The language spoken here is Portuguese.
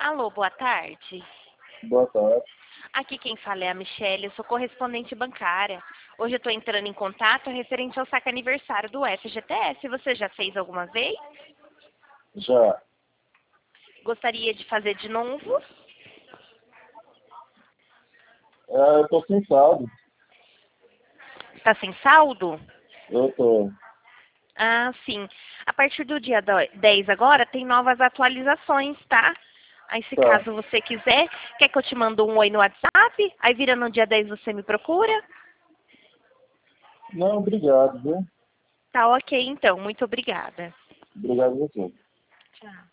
Alô, boa tarde. Boa tarde. Aqui quem fala é a Michelle, eu sou correspondente bancária. Hoje eu estou entrando em contato referente ao saque aniversário do FGTS. Você já fez alguma vez? Já. Gostaria de fazer de novo? Eu tô sem saldo. Está sem saldo? Eu tô. Ah, sim. A partir do dia 10 agora tem novas atualizações, tá? Aí se Tá. caso você quiser, quer que eu te mando um oi no WhatsApp? Aí vira no dia 10 você me procura? Não, obrigado, viu? Tá ok então, muito obrigada. Obrigado a você. Tchau.